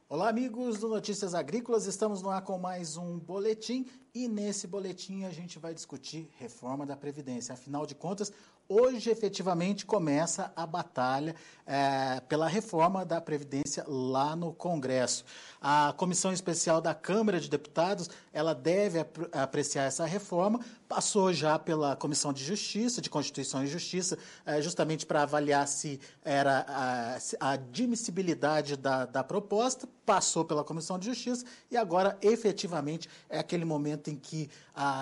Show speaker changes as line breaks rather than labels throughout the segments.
Olá, amigos do Notícias Agrícolas, estamos no ar com mais um boletim e nesse boletim a gente vai discutir reforma da Previdência. Afinal de contas, hoje efetivamente começa a batalha pela reforma da Previdência lá no Congresso. A Comissão Especial da Câmara de Deputados, ela deve apreciar essa reforma, passou já pela Comissão de Justiça, de Constituição e Justiça, justamente para avaliar se era a admissibilidade da proposta, passou pela Comissão de Justiça e agora, efetivamente, é aquele momento em que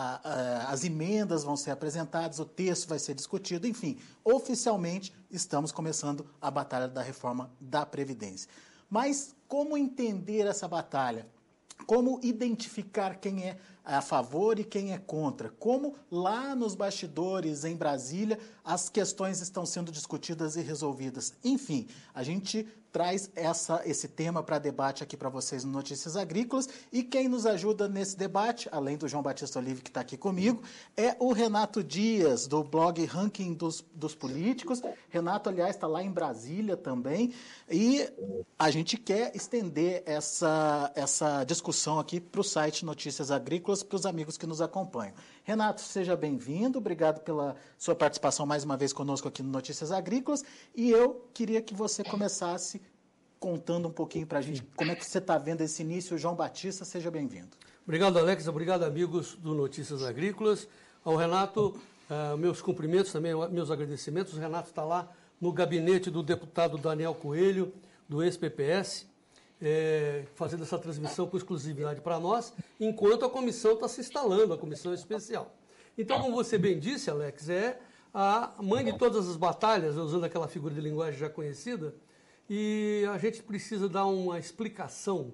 as emendas vão ser apresentadas, o texto vai ser discutido, enfim, oficialmente estamos começando a batalha da reforma da Previdência. Mas como entender essa batalha? Como identificar quem é a favor e quem é contra? Como lá nos bastidores em Brasília as questões estão sendo discutidas e resolvidas? Enfim, a gente traz esse tema para debate aqui para vocês no Notícias Agrícolas e quem nos ajuda nesse debate, além do João Batista Olive que está aqui comigo, é o Renato Dias, do blog Ranking dos Políticos. Renato, aliás, está lá em Brasília também e a gente quer estender essa discussão aqui para o site Notícias Agrícolas, para os amigos que nos acompanham. Renato, seja bem-vindo, obrigado pela sua participação mais uma vez conosco aqui no Notícias Agrícolas e eu queria que você começasse contando um pouquinho para a gente como é que você está vendo esse início. João Batista, seja bem-vindo.
Obrigado, Alex, obrigado, amigos do Notícias Agrícolas. Ao Renato, meus cumprimentos também, meus agradecimentos. O Renato está lá no gabinete do deputado Daniel Coelho, do ex-PPS, fazendo essa transmissão com exclusividade para nós, enquanto a comissão está se instalando, a comissão especial. Então, como você bem disse, Alex, é a mãe de todas as batalhas, usando aquela figura de linguagem já conhecida, e a gente precisa dar uma explicação,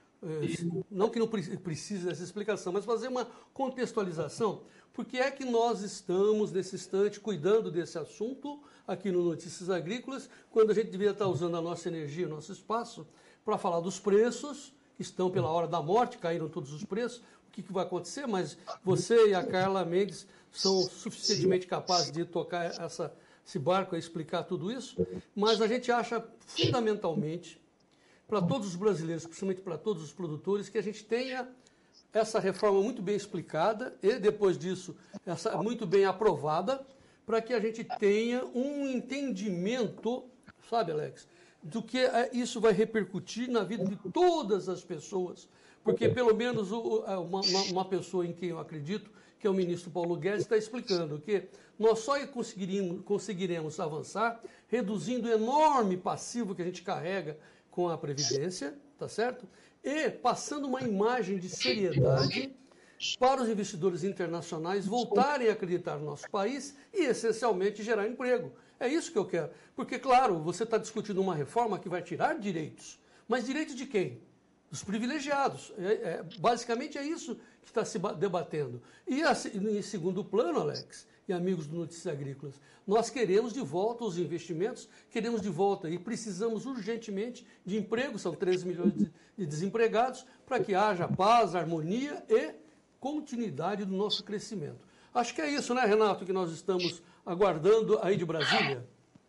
não que não precise dessa explicação, mas fazer uma contextualização, porque é que nós estamos, nesse instante, cuidando desse assunto aqui no Notícias Agrícolas, quando a gente deveria estar usando a nossa energia, o nosso espaço, para falar dos preços, que estão pela hora da morte, caíram todos os preços, o que vai acontecer, mas você e a Carla Mendes são suficientemente capazes de tocar esse barco a explicar tudo isso, mas a gente acha fundamentalmente, para todos os brasileiros, principalmente para todos os produtores, que a gente tenha essa reforma muito bem explicada e, depois disso, essa muito bem aprovada, para que a gente tenha um entendimento, sabe, Alex, do que isso vai repercutir na vida de todas as pessoas, porque pelo menos uma pessoa em quem eu acredito, que é o ministro Paulo Guedes, está explicando que nós só conseguiremos avançar reduzindo o enorme passivo que a gente carrega com a Previdência, tá certo? E passando uma imagem de seriedade para os investidores internacionais voltarem a acreditar no nosso país e, essencialmente, gerar emprego. É isso que eu quero. Porque, claro, você está discutindo uma reforma que vai tirar direitos. Mas direitos de quem? Dos privilegiados. Basicamente é isso que está se debatendo. E, em segundo plano, Alex, e amigos do Notícias Agrícolas, nós queremos de volta os investimentos, queremos de volta e precisamos urgentemente de emprego, são 13 milhões de desempregados, para que haja paz, harmonia e continuidade do nosso crescimento. Acho que é isso, né, Renato, que nós estamos aguardando aí de Brasília.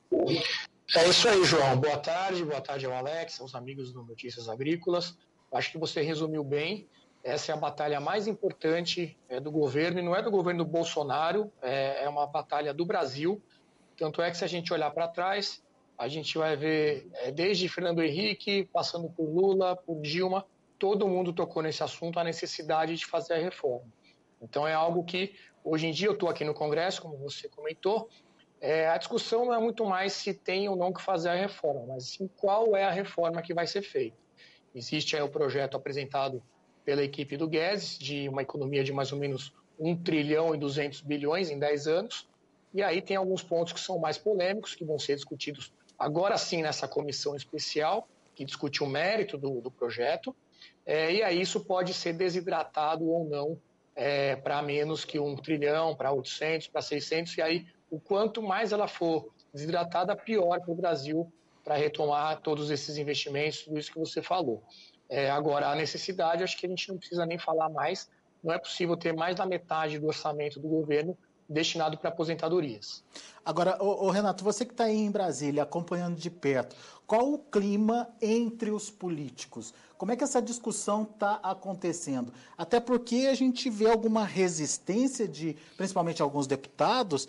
É isso aí, João. Boa tarde ao Alex, aos amigos do Notícias Agrícolas. Acho que você resumiu bem. Essa é a batalha mais importante do governo, e não é do governo do Bolsonaro, é uma batalha do Brasil. Tanto é que, se a gente olhar para trás, a gente vai ver, desde Fernando Henrique, passando por Lula, por Dilma, todo mundo tocou nesse assunto, a necessidade de fazer a reforma. Então é algo que, hoje em dia, eu estou aqui no Congresso, como você comentou, a discussão não é muito mais se tem ou não que fazer a reforma, mas sim qual é a reforma que vai ser feita. Existe aí o projeto apresentado pela equipe do Guedes, de uma economia de mais ou menos 1 trilhão e 200 bilhões em 10 anos, e aí tem alguns pontos que são mais polêmicos, que vão ser discutidos agora sim nessa comissão especial, que discute o mérito do projeto, e aí isso pode ser desidratado ou não para menos que 1 trilhão, para 800, para 600, e aí o quanto mais ela for desidratada, pior para o Brasil, para retomar todos esses investimentos, tudo isso que você falou. Agora, a necessidade, acho que a gente não precisa nem falar mais, não é possível ter mais da metade do orçamento do governo destinado para aposentadorias.
Agora, Renato, você que está aí em Brasília, acompanhando de perto, qual o clima entre os políticos? Como é que essa discussão está acontecendo? Até porque a gente vê alguma resistência de, principalmente alguns deputados,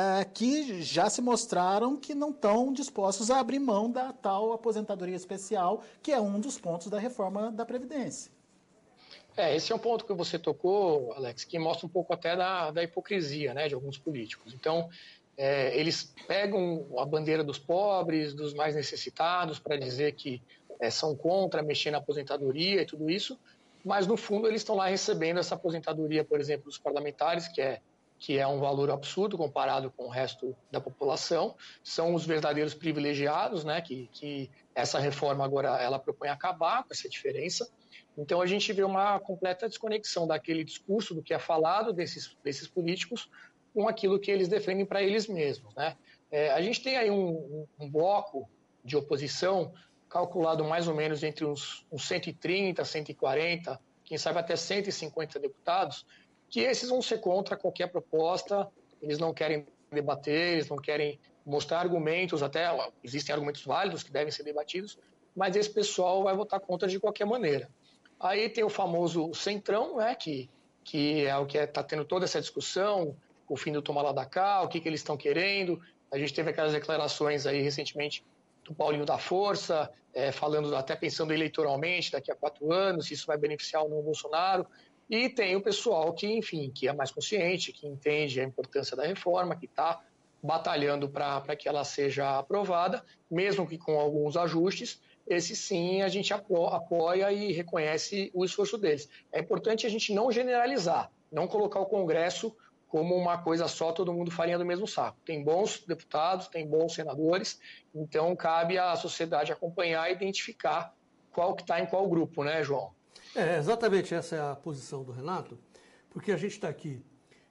que já se mostraram que não estão dispostos a abrir mão da tal aposentadoria especial, que é um dos pontos da reforma da Previdência.
Esse é um ponto que você tocou, Alex, que mostra um pouco até da hipocrisia, né, de alguns políticos. Então, eles pegam a bandeira dos pobres, dos mais necessitados, para dizer que são contra mexer na aposentadoria e tudo isso, mas no fundo eles estão lá recebendo essa aposentadoria, por exemplo, dos parlamentares, que é um valor absurdo comparado com o resto da população. São os verdadeiros privilegiados, né, que essa reforma agora ela propõe acabar com essa diferença. Então a gente vê uma completa desconexão daquele discurso do que é falado desses políticos com aquilo que eles defendem para eles mesmos, né? A gente tem aí um bloco de oposição calculado mais ou menos entre uns 130, 140, quem sabe até 150 deputados, que esses vão ser contra qualquer proposta, eles não querem debater, eles não querem mostrar argumentos, até existem argumentos válidos que devem ser debatidos, mas esse pessoal vai votar contra de qualquer maneira. Aí tem o famoso centrão, né, que é o que está tendo toda essa discussão, o fim do toma lá da cá, o que eles estão querendo. A gente teve aquelas declarações aí recentemente do Paulinho da Força, falando, até pensando eleitoralmente, daqui a 4 anos, se isso vai beneficiar ou não o Bolsonaro. E tem o pessoal que, enfim, que é mais consciente, que entende a importância da reforma, que está batalhando para que ela seja aprovada, mesmo que com alguns ajustes. Esse sim a gente apoia e reconhece o esforço deles. É importante a gente não generalizar, não colocar o Congresso como uma coisa só, todo mundo farinha do mesmo saco. Tem bons deputados, tem bons senadores, então cabe à sociedade acompanhar e identificar qual que está em qual grupo, né, João?
Exatamente essa é a posição do Renato, porque a gente está aqui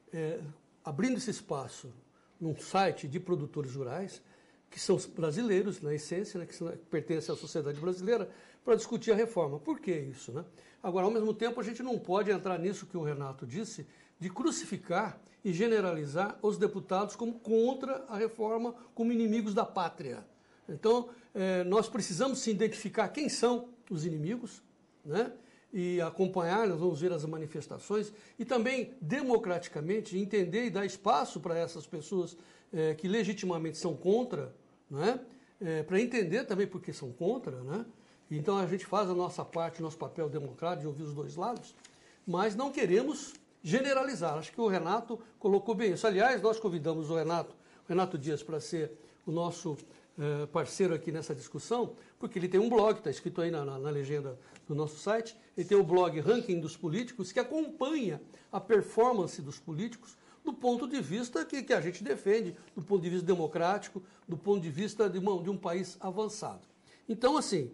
abrindo esse espaço num site de produtores rurais, que são brasileiros, na essência, né, que pertencem à sociedade brasileira, para discutir a reforma. Por que isso? Né? Agora, ao mesmo tempo, a gente não pode entrar nisso que o Renato disse, de crucificar e generalizar os deputados como contra a reforma, como inimigos da pátria. Então, nós precisamos se identificar quem são os inimigos, né? E acompanhar, nós vamos ver as manifestações, e também, democraticamente, entender e dar espaço para essas pessoas que legitimamente são contra, né? Para entender também por que são contra, né? Então, a gente faz a nossa parte, nosso papel democrático de ouvir os dois lados, mas não queremos generalizar. Acho que o Renato colocou bem isso. Aliás, nós convidamos o Renato Dias para ser o nosso parceiro aqui nessa discussão, porque ele tem um blog, está escrito aí na legenda do nosso site, ele tem o blog Ranking dos Políticos, que acompanha a performance dos políticos do ponto de vista que a gente defende, do ponto de vista democrático, do ponto de vista de um país avançado. Então, assim,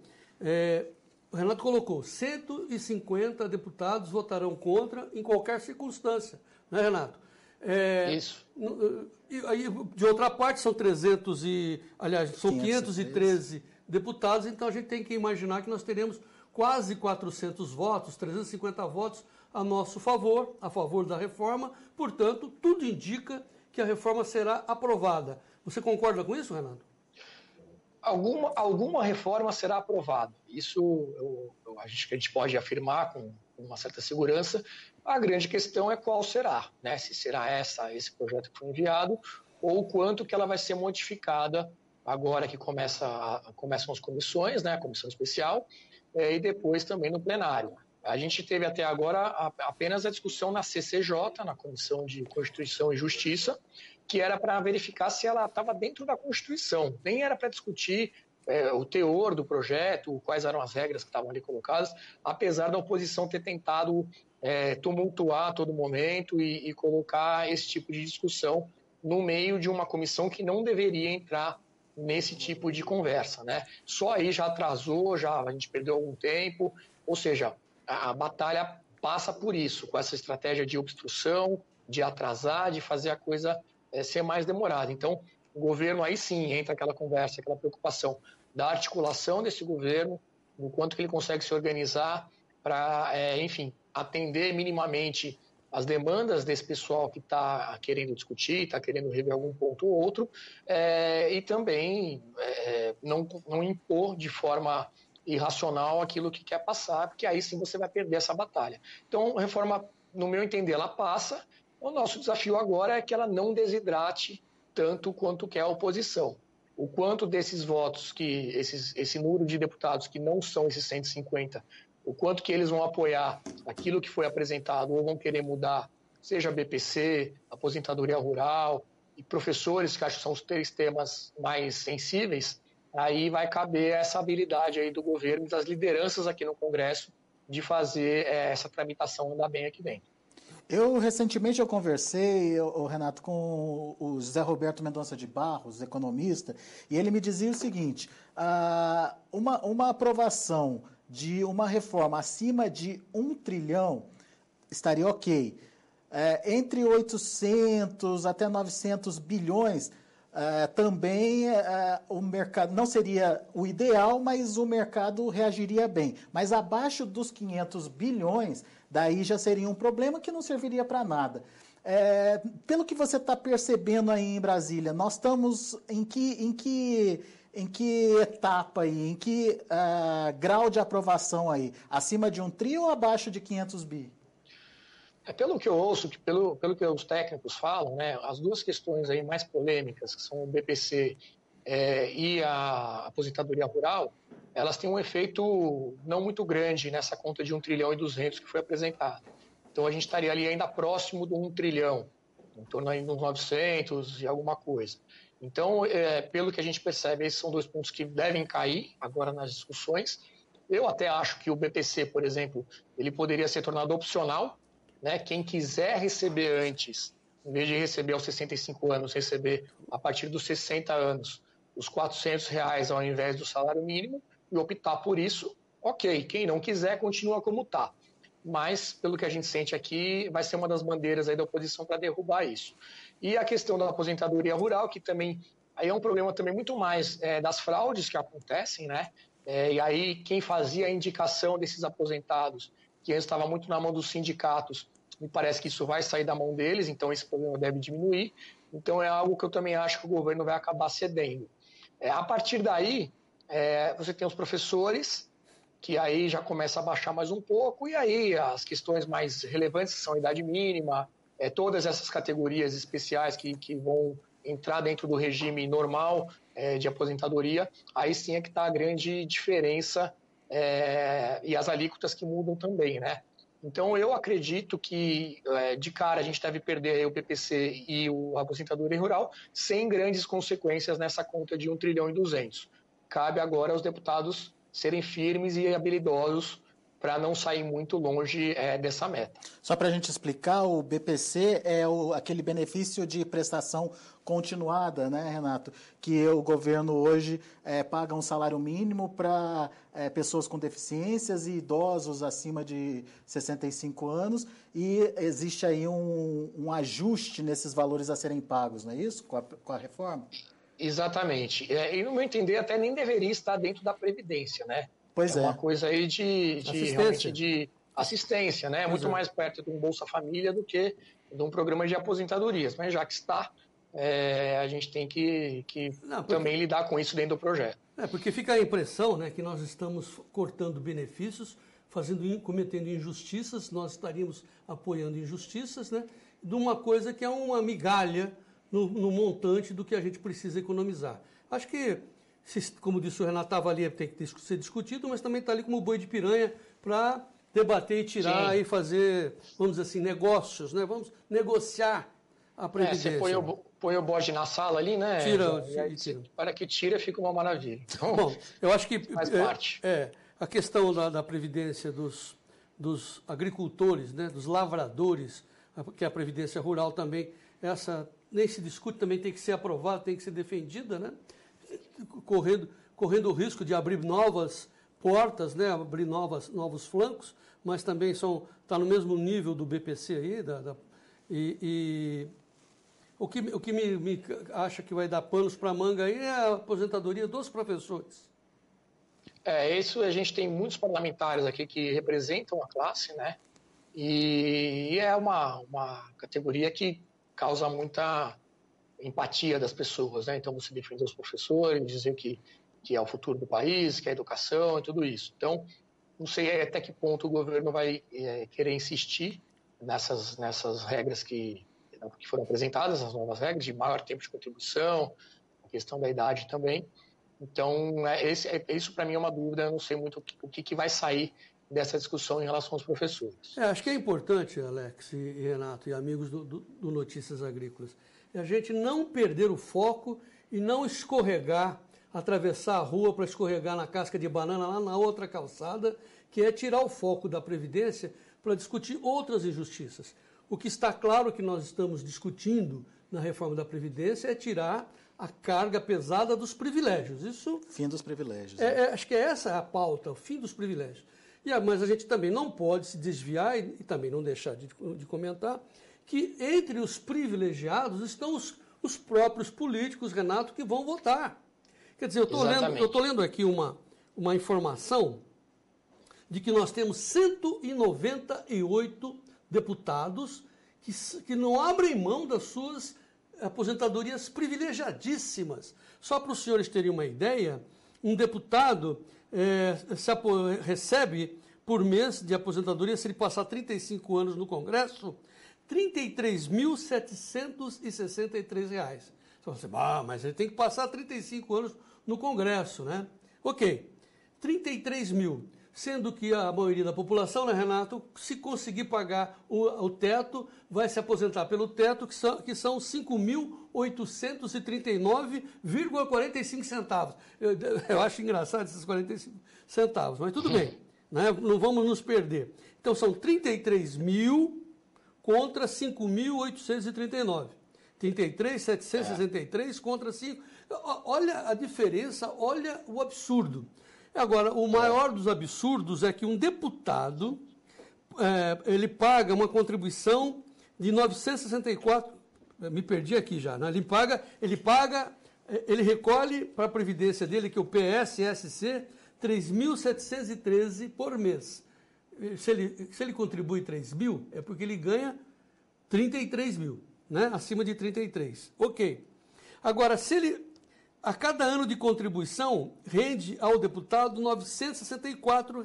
o Renato colocou, 150 deputados votarão contra em qualquer circunstância, né, Renato?
Isso.
E aí, de outra parte, são 513 deputados, então a gente tem que imaginar que nós teremos quase 400 votos, 350 votos a nosso favor, a favor da reforma, portanto, tudo indica que a reforma será aprovada. Você concorda com isso, Renato?
Alguma reforma será aprovada. Isso acho que a gente pode afirmar com uma certa segurança. A grande questão é qual será, né? Se será esse projeto que foi enviado ou o quanto que ela vai ser modificada agora que começam as comissões, né? A comissão especial, e depois também no plenário. A gente teve até agora apenas a discussão na CCJ, na Comissão de Constituição e Justiça, que era para verificar se ela estava dentro da Constituição. Nem era para discutir o teor do projeto, quais eram as regras que estavam ali colocadas, apesar da oposição ter tentado tumultuar a todo momento e colocar esse tipo de discussão no meio de uma comissão que não deveria entrar nesse tipo de conversa, né? Só aí já atrasou, a gente perdeu algum tempo, ou seja, a batalha passa por isso, com essa estratégia de obstrução, de atrasar, de fazer a coisa ser mais demorada. Então, o governo aí sim entra aquela conversa, aquela preocupação da articulação desse governo, do quanto que ele consegue se organizar para, enfim, atender minimamente as demandas desse pessoal que está querendo discutir, está querendo rever algum ponto ou outro, e também não impor de forma irracional aquilo que quer passar, porque aí sim você vai perder essa batalha. Então, a reforma, no meu entender, ela passa. O nosso desafio agora é que ela não desidrate tanto quanto quer a oposição. O quanto desses votos, esse número de deputados que não são esses 150, o quanto que eles vão apoiar aquilo que foi apresentado ou vão querer mudar, seja BPC, aposentadoria rural e professores, que acho que são os 3 temas mais sensíveis, aí vai caber essa habilidade aí do governo e das lideranças aqui no Congresso de fazer essa tramitação andar bem aqui dentro.
Recentemente eu conversei, Renato, com o José Roberto Mendonça de Barros, economista, e ele me dizia o seguinte, uma aprovação de uma reforma acima de 1 trilhão estaria ok. Entre 800 até 900 bilhões, também o mercado não seria o ideal, mas o mercado reagiria bem. Mas abaixo dos 500 bilhões, daí já seria um problema que não serviria para nada. Pelo que você está percebendo aí em Brasília, nós estamos em que etapa aí, em que grau de aprovação aí? Acima de 1 tri ou abaixo de 500 bi?
Pelo que eu ouço, pelo que os técnicos falam, né, as duas questões aí mais polêmicas, que são o BPC e a aposentadoria rural, elas têm um efeito não muito grande nessa conta de 1 trilhão e 200 que foi apresentada. Então a gente estaria ali ainda próximo do 1 trilhão, em torno aí dos 900 e alguma coisa. Então, pelo que a gente percebe, esses são 2 pontos que devem cair agora nas discussões. Eu até acho que o BPC, por exemplo, ele poderia ser tornado opcional, né? Quem quiser receber antes, em vez de receber aos 65 anos, receber a partir dos 60 anos os R$400 ao invés do salário mínimo e optar por isso, ok. Quem não quiser, continua como está. Mas, pelo que a gente sente aqui, vai ser uma das bandeiras aí da oposição para derrubar isso. E a questão da aposentadoria rural, que também aí é um problema também muito mais das fraudes que acontecem, né? E aí quem fazia a indicação desses aposentados, que antes estava muito na mão dos sindicatos, me parece que isso vai sair da mão deles, então esse problema deve diminuir. Então é algo que eu também acho que o governo vai acabar cedendo. A partir daí, você tem os professores, que aí já começa a baixar mais um pouco, e aí as questões mais relevantes, que são a idade mínima, todas essas categorias especiais que vão entrar dentro do regime normal de aposentadoria, aí sim é que está a grande diferença e as alíquotas que mudam também, né? Então, eu acredito que, de cara, a gente deve perder o PPC e a aposentadoria rural sem grandes consequências nessa conta de 1 trilhão e 200. Cabe agora aos deputados serem firmes e habilidosos para não sair muito longe dessa meta.
Só para a gente explicar, o BPC é aquele benefício de prestação continuada, né, Renato? Que o governo hoje paga um salário mínimo para pessoas com deficiências e idosos acima de 65 anos e existe aí um ajuste nesses valores a serem pagos, não é isso? Com a reforma?
Exatamente. E, no meu entender, até nem deveria estar dentro da Previdência, né?
Pois é.
Uma coisa aí realmente de assistência, né? Muito mais perto de um Bolsa Família do que de um programa de aposentadorias. Mas já que está, a gente tem que também lidar com isso dentro do projeto.
Porque fica a impressão, né, que nós estamos cortando benefícios, cometendo injustiças, nós estaríamos apoiando injustiças, né, de uma coisa que é uma migalha no montante do que a gente precisa economizar. Acho que, como disse o Renato, estava ali, tem que ser discutido, mas também está ali como boi de piranha para debater e tirar Sim. e fazer, vamos dizer assim, negócios, né? Vamos negociar a Previdência.
Você põe o bode na sala ali, né?
Tira.
Para que tira, fica uma maravilha. Então,
bom, eu acho que
faz parte.
A questão da Previdência dos agricultores, né? Dos lavradores, que é a Previdência Rural também, essa nem se discute, também tem que ser aprovada, tem que ser defendida, né? Correndo o risco de abrir novas portas, né? Abrir novos flancos, mas também está no mesmo nível do BPC aí, o que me acha que vai dar panos para a manga aí é a aposentadoria dos professores.
Isso a gente tem muitos parlamentares aqui que representam a classe, né? e é uma categoria que causa muita empatia das pessoas, né? Então, você defender os professores, dizer que é o futuro do país, que é a educação e tudo isso. Então, não sei até que ponto o governo vai querer insistir nessas regras que foram apresentadas, as novas regras de maior tempo de contribuição, a questão da idade também. Então, isso para mim é uma dúvida, eu não sei muito o que vai sair dessa discussão em relação aos professores.
Acho que é importante, Alex e Renato e amigos do Notícias Agrícolas, a gente não perder o foco e não escorregar, atravessar a rua para escorregar na casca de banana lá na outra calçada, que é tirar o foco da Previdência para discutir outras injustiças. O que está claro que nós estamos discutindo na reforma da Previdência é tirar a carga pesada dos privilégios. Isso,
fim dos privilégios.
Acho que essa é a pauta, o fim dos privilégios. Mas a gente também não pode se desviar e também não deixar de comentar que entre os privilegiados estão os próprios políticos, Renato, que vão votar. Quer dizer, eu estou lendo aqui uma informação de que nós temos 198 deputados que não abrem mão das suas aposentadorias privilegiadíssimas. Só para os senhores terem uma ideia, um deputado recebe por mês de aposentadoria, se ele passar 35 anos no Congresso, R$ 33.763. Você fala, mas ele tem que passar 35 anos no Congresso, né? Ok, 33 mil. Sendo que a maioria da população, né, Renato, se conseguir pagar o teto, vai se aposentar pelo teto, que são R$ 5.839,45 centavos. Eu acho engraçado esses 45 centavos, mas tudo bem, né? Não vamos nos perder. Então, são 33 mil contra 5.839. 33.763 contra 5. Olha a diferença, olha o absurdo. Agora, o maior dos absurdos é que um deputado, ele paga uma contribuição de 964, me perdi aqui já, né? Ele recolhe para a previdência dele, que é o PSSC, 3.713 por mês. Se ele contribui 3 mil, é porque ele ganha 33 mil, né? Acima de 33. Ok. Agora, se ele... A cada ano de contribuição, rende ao deputado R$ 964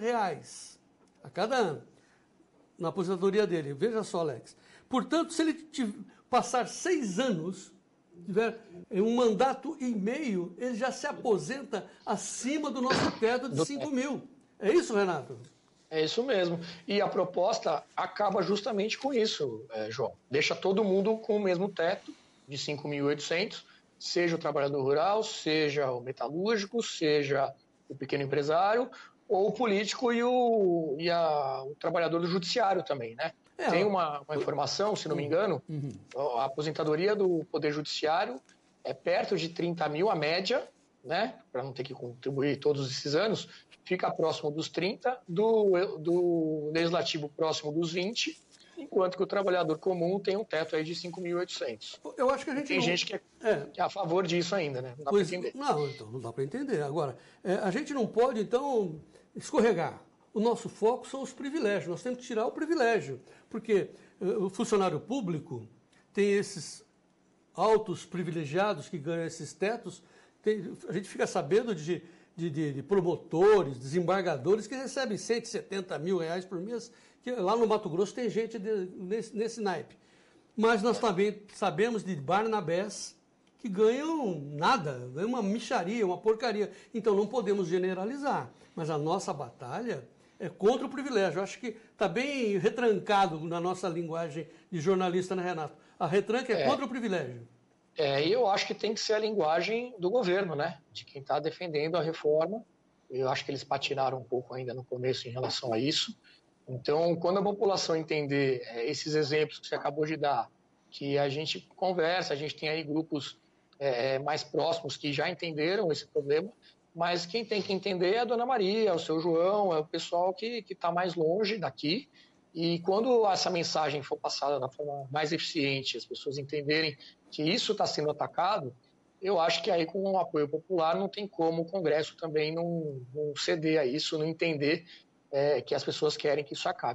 a cada ano, na aposentadoria dele. Veja só, Alex. Portanto, se ele passar 6 anos, tiver um mandato e meio, ele já se aposenta acima do nosso teto de 5 mil. É isso, Renato?
É isso mesmo. E a proposta acaba justamente com isso, João. Deixa todo mundo com o mesmo teto de 5.800, seja o trabalhador rural, seja o metalúrgico, seja o pequeno empresário, ou o político e o trabalhador do judiciário também, né? Tem uma informação, se não me engano, a aposentadoria do Poder Judiciário é perto de 30 mil a média, né? Para não ter que contribuir todos esses anos, fica próximo dos 30, do Legislativo próximo dos 20, enquanto que o trabalhador comum tem um teto aí de 5.800.
Eu acho que a gente
tem gente que é a favor disso ainda, né? Não dá para entender.
Não dá para entender. Agora, a gente não pode, então, escorregar. O nosso foco são os privilégios. Nós temos que tirar o privilégio, porque o funcionário público tem esses altos privilegiados que ganham esses tetos. A gente fica sabendo de promotores, desembargadores que recebem 170 mil reais por mês, que lá no Mato Grosso tem gente nesse naipe. Mas nós também sabemos de Barnabés que ganham nada, ganham uma mixaria, uma porcaria. Então não podemos generalizar, mas a nossa batalha é contra o privilégio. Eu acho que está bem retrancado na nossa linguagem de jornalista, né, Renato? A retranca é contra o privilégio.
E eu acho que tem que ser a linguagem do governo, né? De quem está defendendo a reforma. Eu acho que eles patinaram um pouco ainda no começo em relação a isso. Então, quando a população entender esses exemplos que você acabou de dar, que a gente conversa, a gente tem aí grupos mais próximos que já entenderam esse problema, mas quem tem que entender é a Dona Maria, o seu João, é o pessoal que está mais longe daqui. E quando essa mensagem for passada da forma mais eficiente, as pessoas entenderem que isso está sendo atacado, eu acho que aí com o apoio popular não tem como o Congresso também não ceder a isso, não entender que as pessoas querem que isso acabe.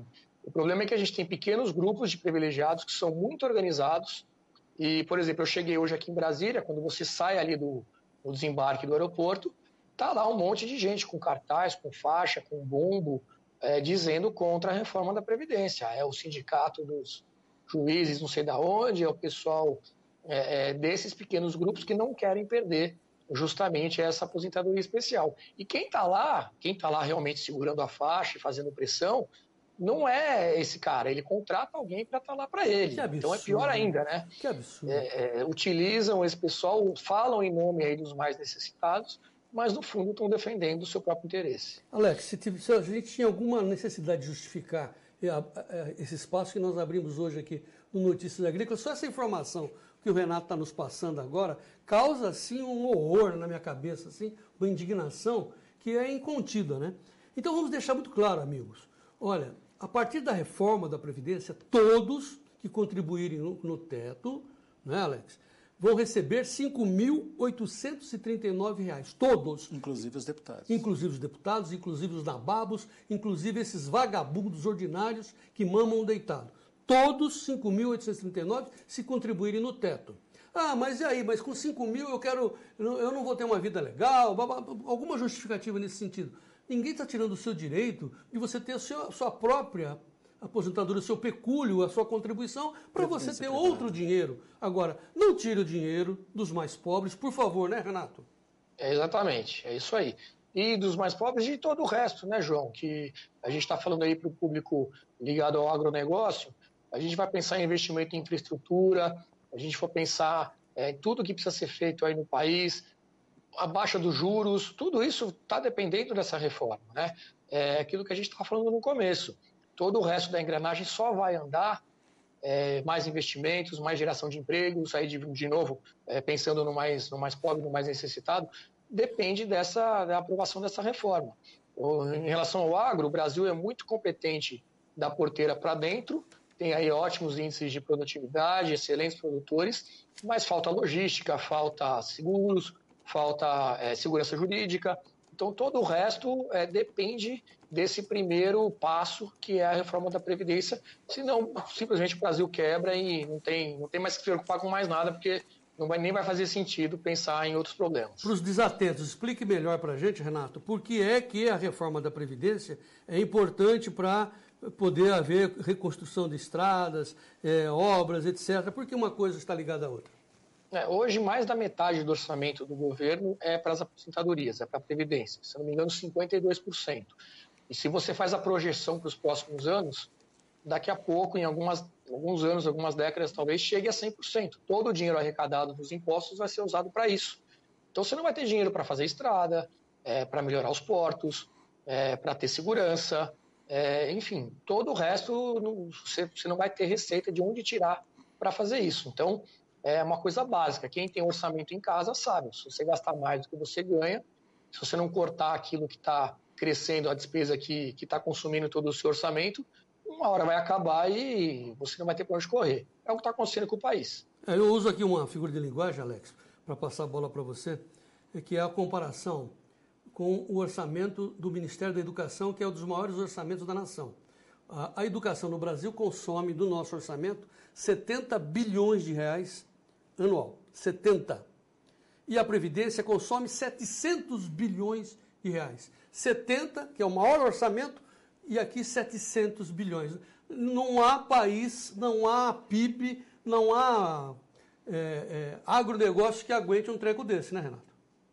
O problema é que a gente tem pequenos grupos de privilegiados que são muito organizados. E, por exemplo, eu cheguei hoje aqui em Brasília, quando você sai ali do desembarque do aeroporto, tá lá um monte de gente com cartaz, com faixa, com bumbo, dizendo contra a reforma da Previdência. É o sindicato dos juízes, não sei da onde, é o pessoal desses pequenos grupos que não querem perder justamente essa aposentadoria especial. E quem está lá realmente segurando a faixa e fazendo pressão, não é esse cara, ele contrata alguém para estar lá para ele. Então é pior ainda, né?
Que absurdo.
Utilizam esse pessoal, falam em nome aí dos mais necessitados, mas no fundo estão defendendo o seu próprio interesse.
Alex, se a gente tinha alguma necessidade de justificar esse espaço que nós abrimos hoje aqui no Notícias Agrícolas, só essa informação que o Renato está nos passando agora causa assim um horror na minha cabeça, assim, uma indignação que é incontida, né? Então vamos deixar muito claro, amigos. Olha, a partir da reforma da Previdência, todos que contribuírem no teto, né, Alex, vão receber R$ 5.839, todos.
Inclusive os deputados.
Inclusive os deputados, inclusive os nababos, inclusive esses vagabundos ordinários que mamam deitado. Todos, 5.839, se contribuírem no teto. Ah, mas e aí? Mas com 5 mil eu não vou ter uma vida legal? Alguma justificativa nesse sentido? Ninguém está tirando o seu direito de você ter a sua própria aposentadoria, o seu pecúlio, a sua contribuição, para você ter outro dinheiro. Agora, não tire o dinheiro dos mais pobres, por favor, né, Renato?
Exatamente, é isso aí. E dos mais pobres e todo o resto, né, João? Que a gente está falando aí para o público ligado ao agronegócio, a gente vai pensar em investimento em infraestrutura, a gente for pensar em tudo que precisa ser feito aí no país, a baixa dos juros, tudo isso está dependendo dessa reforma, né? É aquilo que a gente estava falando no começo. Todo o resto da engrenagem só vai andar, mais investimentos, mais geração de empregos, aí de novo, pensando no mais pobre, no mais necessitado, depende da aprovação dessa reforma. Em relação ao agro, o Brasil é muito competente da porteira para dentro, tem aí ótimos índices de produtividade, excelentes produtores, mas falta logística, falta seguros, falta segurança jurídica. Então, todo o resto depende desse primeiro passo, que é a reforma da Previdência, senão simplesmente o Brasil quebra e não tem mais que se preocupar com mais nada, porque nem vai fazer sentido pensar em outros problemas.
Para os desatentos, explique melhor para a gente, Renato, por que é que a reforma da Previdência é importante para poder haver reconstrução de estradas, obras, etc., porque uma coisa está ligada à outra.
Hoje, mais da metade do orçamento do governo é para as aposentadorias, é para a Previdência. Se não me engano, 52%. E se você faz a projeção para os próximos anos, daqui a pouco, em alguns anos, algumas décadas, talvez chegue a 100%. Todo o dinheiro arrecadado dos impostos vai ser usado para isso. Então, você não vai ter dinheiro para fazer estrada, para melhorar os portos, para ter segurança, enfim, todo o resto você não vai ter receita de onde tirar para fazer isso. Então, é uma coisa básica. Quem tem orçamento em casa sabe, se você gastar mais do que você ganha, se você não cortar aquilo que está crescendo, a despesa que está consumindo todo o seu orçamento, uma hora vai acabar e você não vai ter para onde correr. É o que está acontecendo com o país.
Eu uso aqui uma figura de linguagem, Alex, para passar a bola para você, que é a comparação com o orçamento do Ministério da Educação, que é um dos maiores orçamentos da nação. A educação no Brasil consome do nosso orçamento 70 bilhões de reais anual. 70. E a Previdência consome 700 bilhões de reais. 70, que é o maior orçamento, e aqui 700 bilhões. Não há país, não há PIB, não há agronegócio que aguente um treco desse, né, Renato?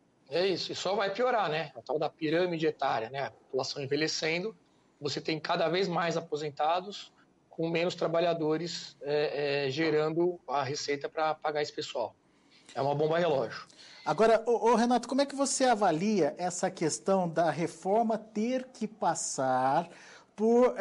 É isso, e só vai piorar, né? A tal da pirâmide etária, né? A população envelhecendo, você tem cada vez mais aposentados, com menos trabalhadores gerando a receita para pagar esse pessoal. É uma bomba relógio.
Agora, Renato, como é que você avalia essa questão da reforma ter que passar por,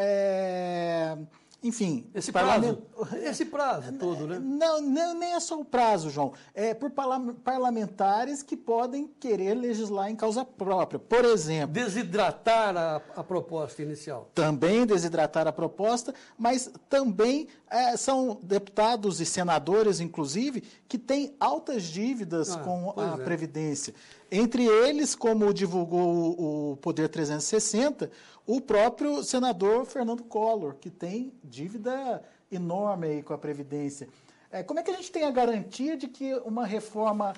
enfim...
Esse prazo todo, né?
Não, nem é só o prazo, João. É por parlamentares que podem querer legislar em causa própria. Por exemplo...
Desidratar a proposta inicial.
Também desidratar a proposta, mas também São deputados e senadores, inclusive, que têm altas dívidas com a Previdência. Entre eles, como divulgou o Poder 360, o próprio senador Fernando Collor, que tem dívida enorme aí com a Previdência. Como é que a gente tem a garantia de que uma reforma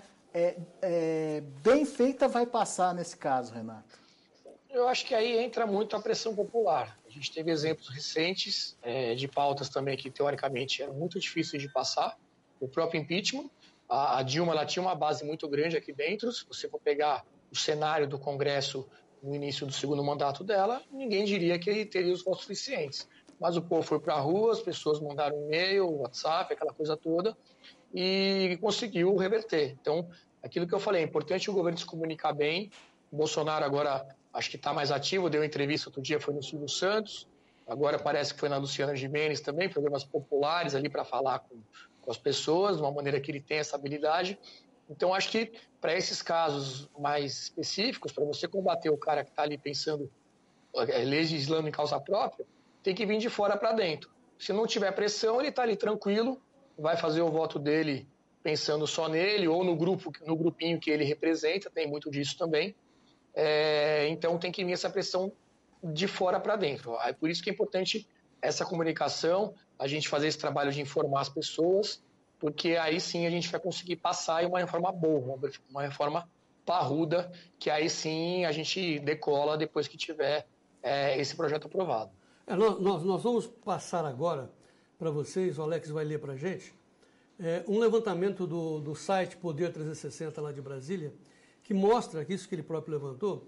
bem feita vai passar nesse caso, Renato?
Eu acho que aí entra muito a pressão popular. A gente teve exemplos recentes de pautas também que, teoricamente, eram muito difíceis de passar. O próprio impeachment, a Dilma, ela tinha uma base muito grande aqui dentro. Se você for pegar o cenário do Congresso no início do segundo mandato dela, ninguém diria que ele teria os votos suficientes. Mas o povo foi para a rua, as pessoas mandaram e-mail, WhatsApp, aquela coisa toda, e conseguiu reverter. Então, aquilo que eu falei, é importante o governo se comunicar bem. O Bolsonaro agora acho que está mais ativo, deu entrevista outro dia, foi no Silvio Santos, agora parece que foi na Luciana Gimenez também, programas populares ali para falar com as pessoas, de uma maneira que ele tem essa habilidade. Então, acho que para esses casos mais específicos, para você combater o cara que está ali pensando, legislando em causa própria, tem que vir de fora para dentro. Se não tiver pressão, ele está ali tranquilo, vai fazer o voto dele pensando só nele ou no grupinho que ele representa, tem muito disso também. Então tem que vir essa pressão de fora para dentro. É por isso que é importante essa comunicação, a gente fazer esse trabalho de informar as pessoas, porque aí sim a gente vai conseguir passar em uma reforma boa, uma reforma parruda, que aí sim a gente decola depois que tiver esse projeto aprovado.
Nós vamos passar agora para vocês, o Alex vai ler para a gente, um levantamento do site Poder 360 lá de Brasília, que mostra, isso que ele próprio levantou,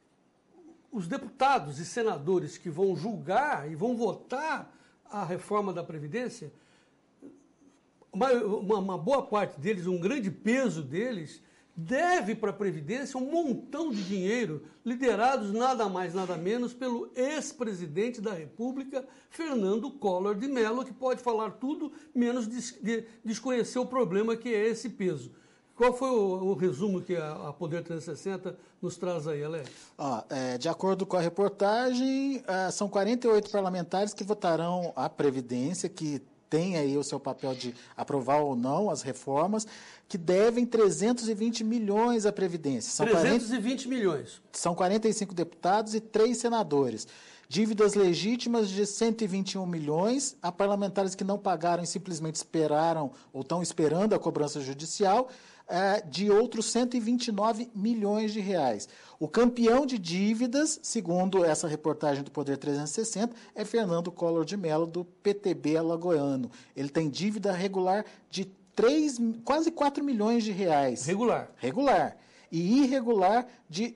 os deputados e senadores que vão julgar e vão votar a reforma da Previdência, uma boa parte deles, um grande peso deles, deve para a Previdência um montão de dinheiro, liderados nada mais, nada menos pelo ex-presidente da República, Fernando Collor de Mello, que pode falar tudo, menos desconhecer o problema que é esse peso. Qual foi o resumo que a Poder 360 nos traz aí, Alex?
De acordo com a reportagem, são 48 parlamentares que votarão a Previdência, que tem aí o seu papel de aprovar ou não as reformas, que devem 320 milhões à Previdência.
São 320 milhões.
São 45 deputados e 3 senadores. Dívidas legítimas de 121 milhões, a parlamentares que não pagaram e simplesmente esperaram ou estão esperando a cobrança judicial, de outros 129 milhões de reais. O campeão de dívidas, segundo essa reportagem do Poder 360, é Fernando Collor de Mello, do PTB alagoano. Ele tem dívida regular de quase 4 milhões de reais. Regular. E irregular de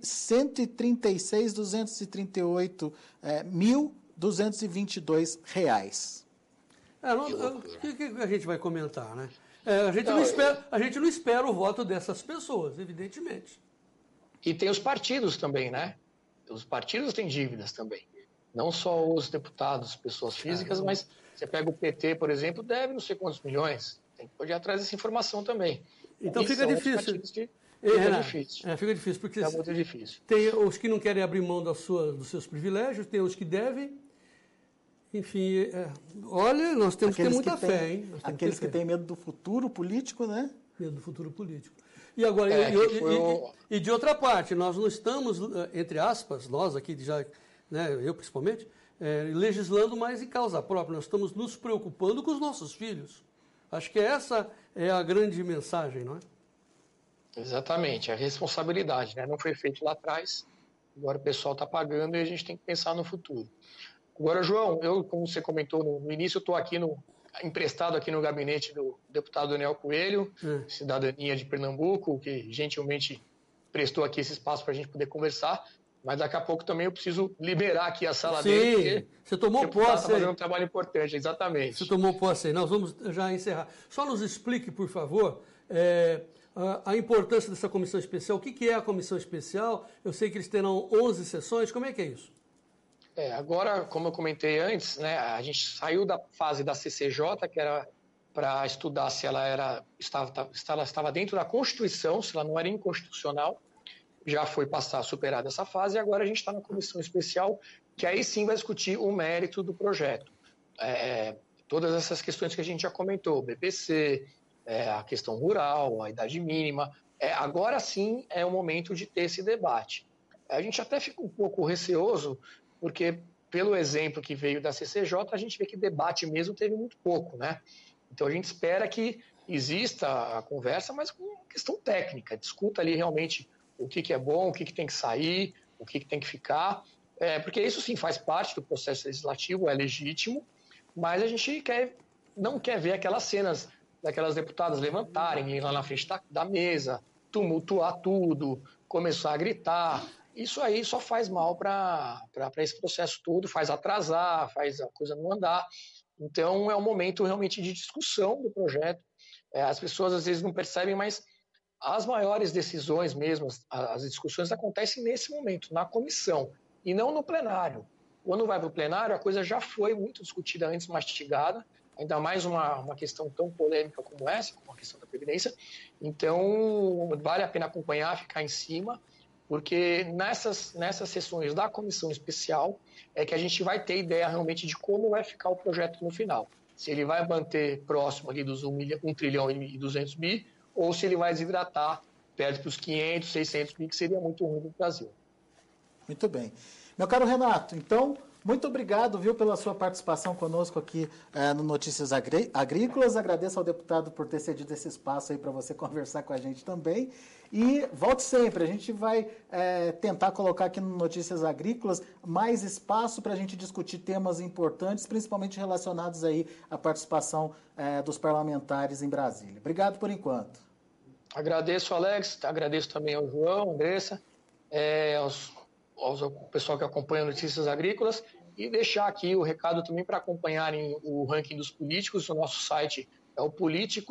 136.238.222 reais.
O que a gente vai comentar, né? A gente não espera o voto dessas pessoas, evidentemente.
E tem os partidos também, né? Os partidos têm dívidas também. Não só os deputados, pessoas físicas, mas você pega o PT, por exemplo, deve não sei quantos milhões. Tem que ir atrás dessa informação também.
Então fica difícil. Fica difícil, porque
é muito difícil.
Tem os que não querem abrir mão dos seus privilégios, tem os que devem. Enfim, olha, nós temos que ter muita fé, hein?
Aqueles que têm medo do futuro político, né?
Medo do futuro político. E agora, e de outra parte, nós não estamos, entre aspas, nós aqui já, né, eu principalmente, legislando mais em causa própria, nós estamos nos preocupando com os nossos filhos. Acho que essa é a grande mensagem, não é?
Exatamente, a responsabilidade, né? Não foi feito lá atrás, agora o pessoal está pagando e a gente tem que pensar no futuro. Agora, João, como você comentou no início, eu estou aqui emprestado aqui no gabinete do deputado Daniel Coelho, cidadania de Pernambuco, que gentilmente prestou aqui esse espaço para a gente poder conversar, mas daqui a pouco também eu preciso liberar aqui a sala dele.
Sim, você tomou posse.
Está fazendo um trabalho importante, exatamente.
Você tomou posse aí. Nós vamos já encerrar. Só nos explique, por favor, a importância dessa comissão especial. O que é a comissão especial? Eu sei que eles terão 11 sessões. Como é que é isso?
Agora, como eu comentei antes, né, a gente saiu da fase da CCJ, que era para estudar se ela estava dentro da Constituição, se ela não era inconstitucional. Já foi superada essa fase, e agora a gente está na comissão especial, que aí sim vai discutir o mérito do projeto. todas essas questões que a gente já comentou, o BPC, a questão rural, a idade mínima. Agora sim é o momento de ter esse debate. A gente até fica um pouco receoso, porque pelo exemplo que veio da CCJ, a gente vê que debate mesmo teve muito pouco, né? Então a gente espera que exista a conversa, mas com questão técnica, discuta ali realmente o que é bom, o que tem que sair, o que tem que ficar, porque isso sim faz parte do processo legislativo, é legítimo, mas a gente não quer ver aquelas cenas daquelas deputadas levantarem, ir lá na frente da mesa, tumultuar tudo, começar a gritar. Isso aí só faz mal para esse processo todo, faz atrasar, faz a coisa não andar. Então, é um momento realmente de discussão do projeto. As pessoas às vezes não percebem, mas as maiores decisões mesmo, as discussões acontecem nesse momento, na comissão, e não no plenário. Quando vai para o plenário, a coisa já foi muito discutida antes, mastigada, ainda mais uma questão tão polêmica como essa, como a questão da Previdência. Então, vale a pena acompanhar, ficar em cima, porque nessas sessões da comissão especial é que a gente vai ter ideia realmente de como vai ficar o projeto no final. Se ele vai manter próximo ali dos 1 trilhão e 200 bi, ou se ele vai desidratar perto dos 500, 600 bi, que seria muito ruim no Brasil.
Muito bem. Meu caro Renato, então, muito obrigado, viu, pela sua participação conosco aqui no Notícias Agrícolas. Agradeço ao deputado por ter cedido esse espaço aí para você conversar com a gente também. E volte sempre, a gente vai tentar colocar aqui no Notícias Agrícolas mais espaço para a gente discutir temas importantes, principalmente relacionados aí à participação dos parlamentares em Brasília. Obrigado por enquanto.
Agradeço, Alex, agradeço também ao João, Andressa, ao pessoal que acompanha Notícias Agrícolas, e deixar aqui o recado também para acompanharem o ranking dos políticos. O nosso site é o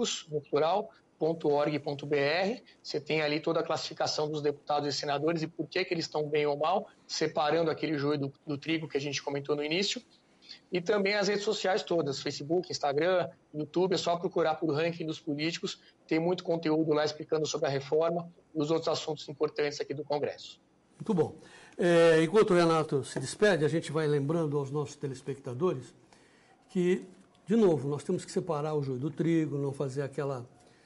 politicos.org.br. Você tem ali toda a classificação dos deputados e senadores e por que eles estão bem ou mal, separando aquele joio do trigo que a gente comentou no início. E também as redes sociais todas, Facebook, Instagram, YouTube, é só procurar por ranking dos políticos. Tem muito conteúdo lá explicando sobre a reforma e os outros assuntos importantes aqui do Congresso.
Muito bom. Enquanto o Renato se despede, a gente vai lembrando aos nossos telespectadores que, de novo, nós temos que separar o joio do trigo, não fazer aquela...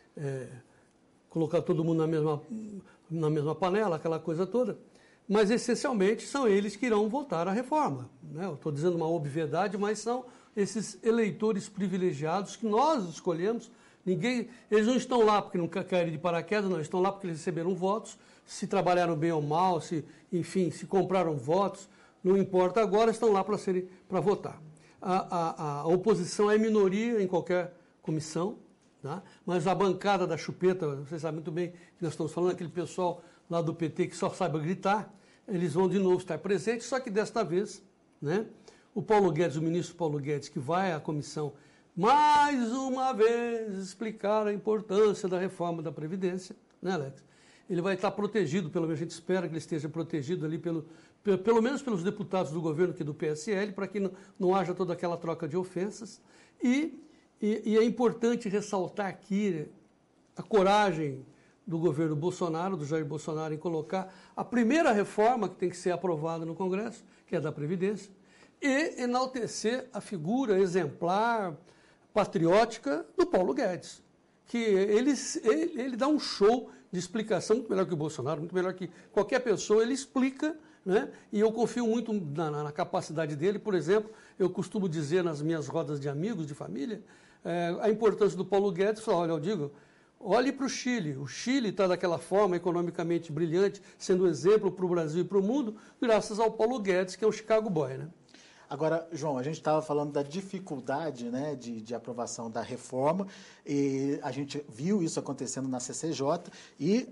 colocar todo mundo na mesma panela, aquela coisa toda. Mas, essencialmente, são eles que irão votar a reforma, né? Eu estou dizendo uma obviedade, mas são esses eleitores privilegiados que nós escolhemos. Eles não estão lá porque não caíram de paraquedas, não, estão lá porque eles receberam votos, se trabalharam bem ou mal, se compraram votos, não importa agora, estão lá para votar. A oposição é minoria em qualquer comissão, tá? Mas a bancada da chupeta, vocês sabem muito bem que nós estamos falando, aquele pessoal lá do PT que só saiba gritar, eles vão de novo estar presentes, só que desta vez, né, o ministro Paulo Guedes, que vai à comissão mais uma vez explicar a importância da reforma da Previdência, né, Alex? Ele vai estar protegido, pelo menos a gente espera que ele esteja protegido ali pelo menos pelos deputados do governo, que é do PSL, para que não haja toda aquela troca de ofensas. E é importante ressaltar aqui a coragem do governo Bolsonaro, do Jair Bolsonaro, em colocar a primeira reforma que tem que ser aprovada no Congresso, que é a da Previdência, e enaltecer a figura exemplar, patriótica do Paulo Guedes, que ele dá um show de explicação muito melhor que o Bolsonaro, muito melhor que qualquer pessoa, ele explica, né? E eu confio muito na capacidade dele. Por exemplo, eu costumo dizer nas minhas rodas de amigos, de família, a importância do Paulo Guedes. Olha, eu digo, olhe para o Chile está daquela forma economicamente brilhante, sendo exemplo para o Brasil e para o mundo, graças ao Paulo Guedes, que é o Chicago Boy, né?
Agora, João, a gente estava falando da dificuldade, né, de aprovação da reforma, e a gente viu isso acontecendo na CCJ, e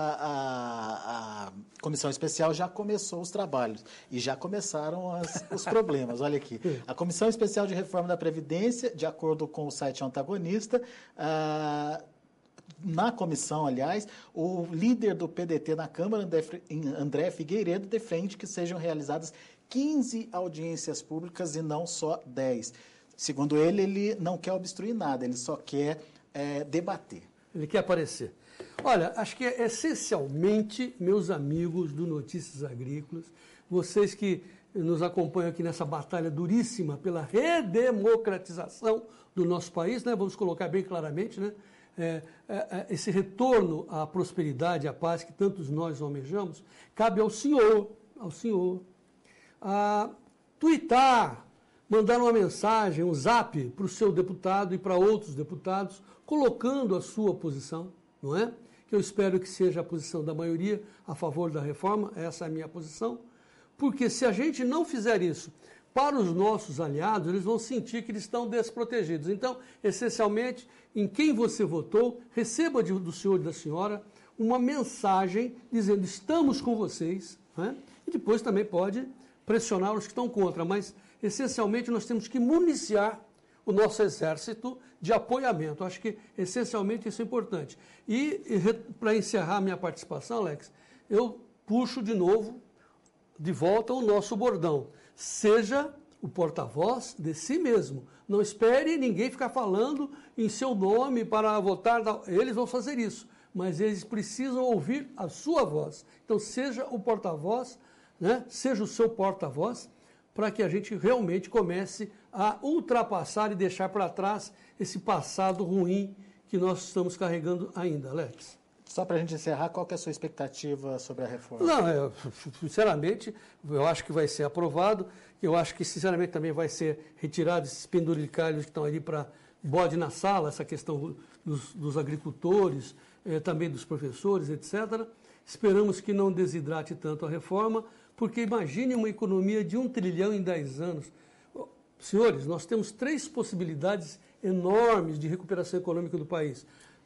a Comissão Especial já começou os trabalhos, e já começaram os problemas. Olha aqui, a Comissão Especial de Reforma da Previdência, de acordo com o site Antagonista, na comissão, aliás, o líder do PDT na Câmara, André Figueiredo, defende que sejam realizadas 15 audiências públicas e não só 10. Segundo ele não quer obstruir nada, ele só quer debater.
Ele quer aparecer. Olha, acho que essencialmente, meus amigos do Notícias Agrícolas, vocês que nos acompanham aqui nessa batalha duríssima pela redemocratização do nosso país, né? Vamos colocar bem claramente, né? Esse retorno à prosperidade, à paz que tantos nós almejamos, cabe ao senhor, a tuitar, mandar uma mensagem, um zap para o seu deputado e para outros deputados, colocando a sua posição, não é? Que eu espero que seja a posição da maioria a favor da reforma, essa é a minha posição, porque se a gente não fizer isso para os nossos aliados, eles vão sentir que eles estão desprotegidos. Então, essencialmente, em quem você votou, receba do senhor e da senhora uma mensagem dizendo estamos com vocês, né? E depois também pode pressionar os que estão contra, mas essencialmente nós temos que municiar o nosso exército de apoiamento. Acho que essencialmente isso é importante. E para encerrar minha participação, Alex, eu puxo de volta o nosso bordão. Seja o porta-voz de si mesmo. Não espere ninguém ficar falando em seu nome para votar. Eles vão fazer isso, mas eles precisam ouvir a sua voz. Então, seja o porta-voz, né? Seja o seu porta-voz, para que a gente realmente comece a ultrapassar e deixar para trás esse passado ruim que nós estamos carregando ainda, Alex.
Só para a gente encerrar, qual que é a sua expectativa sobre a reforma?
Não, sinceramente, eu acho que vai ser aprovado, eu acho que, sinceramente, também vai ser retirado esses penduricalhos que estão ali para bode na sala, essa questão dos agricultores, também dos professores, etc. Esperamos que não desidrate tanto a reforma, porque imagine uma economia de 1 trilhão em 10 anos. Senhores, nós temos 3 possibilidades enormes de recuperação econômica do país.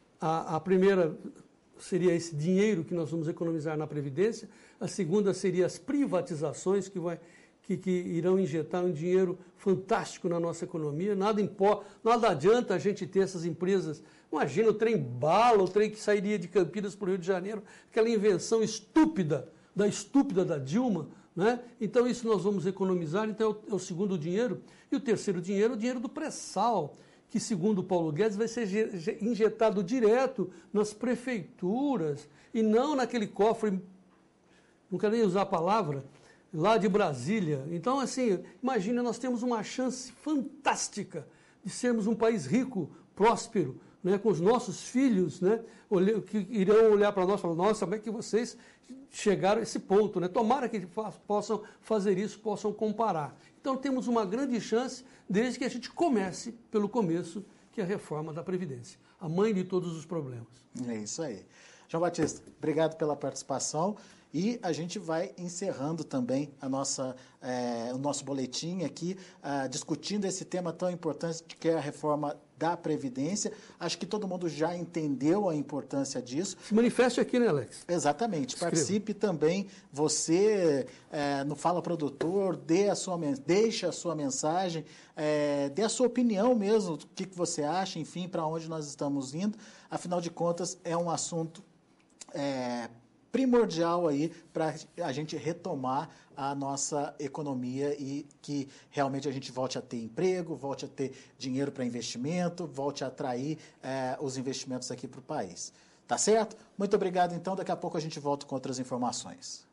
A primeira seria esse dinheiro que nós vamos economizar na Previdência. A segunda seria as privatizações que irão injetar um dinheiro fantástico na nossa economia. Nada adianta a gente ter essas empresas. Imagina o trem bala, o trem que sairia de Campinas para o Rio de Janeiro, aquela invenção estúpida da Dilma, né? Então isso nós vamos economizar, então é o segundo dinheiro. E o terceiro dinheiro é o dinheiro do pré-sal, que, segundo o Paulo Guedes, vai ser injetado direto nas prefeituras e não naquele cofre, não quero nem usar a palavra, lá de Brasília. Então, assim, imagina, nós temos uma chance fantástica de sermos um país rico, próspero, né, com os nossos filhos, né, que irão olhar para nós e falar, nossa, como é que vocês chegaram a esse ponto, né? Tomara que possam fazer isso, possam comparar. Então, temos uma grande chance, desde que a gente comece pelo começo, que é a reforma da Previdência, a mãe de todos os problemas.
É isso aí. João Batista, obrigado pela participação. E a gente vai encerrando também o nosso boletim aqui, discutindo esse tema tão importante que é a reforma da Previdência. Acho que todo mundo já entendeu a importância disso.
Se manifeste aqui, né, Alex?
Exatamente. Escreva. Participe também, você, no Fala Produtor, deixe a sua mensagem, dê a sua opinião mesmo, o que você acha, enfim, para onde nós estamos indo. Afinal de contas, é um assunto primordial aí para a gente retomar a nossa economia e que realmente a gente volte a ter emprego, volte a ter dinheiro para investimento, volte a atrair os investimentos aqui para o país. Tá certo? Muito obrigado, então. Daqui a pouco a gente volta com outras informações.